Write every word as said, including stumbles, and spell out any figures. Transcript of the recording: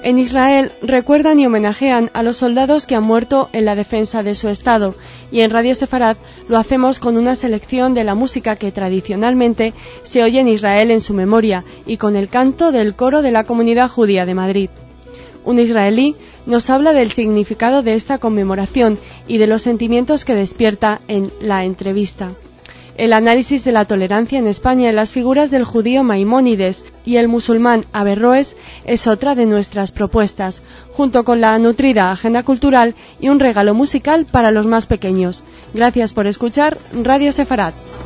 En Israel recuerdan y homenajean a los soldados que han muerto en la defensa de su estado, y en Radio Sefarad lo hacemos con una selección de la música que tradicionalmente se oye en Israel en su memoria y con el canto del coro de la Comunidad Judía de Madrid. Un israelí nos habla del significado de esta conmemoración y de los sentimientos que despierta en la entrevista. El análisis de la tolerancia en España en las figuras del judío Maimónides y el musulmán Averroes es otra de nuestras propuestas, junto con la nutrida agenda cultural y un regalo musical para los más pequeños. Gracias por escuchar Radio Sefarad.